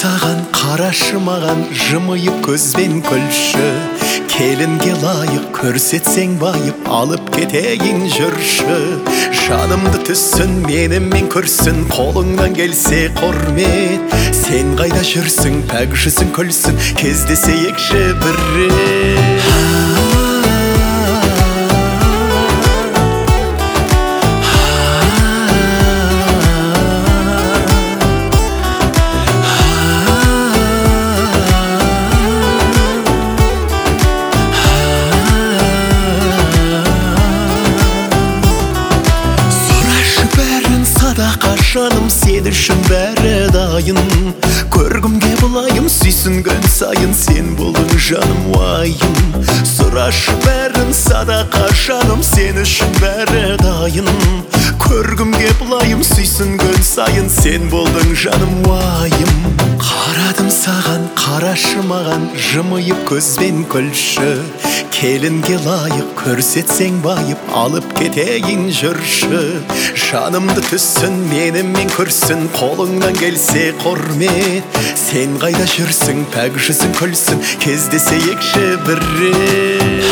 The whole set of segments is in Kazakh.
саған, қарашы маған, жымиып көзбен күлші. Келінге лайық көрсетсең байып, алып кетейін жүрші. Жанымды түссін, менімен көрсін, қолыңнан келсе құрмет. Сен қайда жүрсің, пәк жүзің күлсін, кездесейікші бір рет. Жаным сен үшін бәрі дайын, көргімге бұлайым, сүйсінген сайын, сен болдың жаным уайым. Сұрашы бәрін садақа, жаным сен үшін бәрі дайын, көргімге бұлайым, сүйсінген сайын, сен болдың жаным уайым. Қарадым саған, қарашы маған, жымиып көзбен күлші. Келінге лайық көрсетсең байып, алып кетейін жүрші. Жанымды түссін, менімен көрсін, қолыңнан келсе құрмет. Сен қайда жүрсің, пәк жүзің күлсін, кездесейікші бір рет.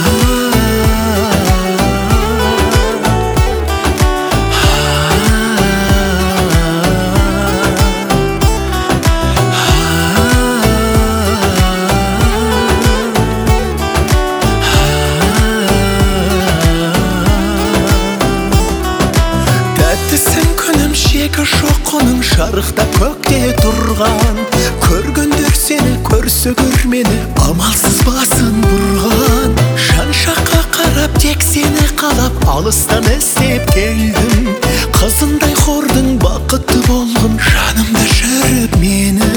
Шегі жоқ оның жарықта көкте тұрған, көргендер сені көрсе көрмені, амалсыз басын бұрған. Жан жаққа қарап тек сені қалап, алыстан іздеп келдім. Қызындай хордың бақытты болғын, жанымда жүріп мені.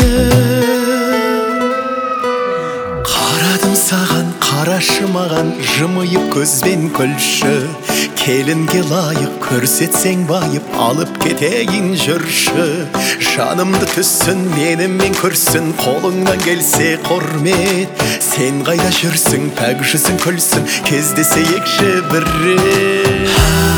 Қарадым саған, қарашы маған, жымиып көзбен күлші. Келінге лайық көрсетсең байып, алып кетейін жүрші. Жанымды түссін, менімен көрсін, қолыңнан келсе құрмет. Сен қайда жүрсің, пәк жүзің күлсін, кездесейікші бір рет.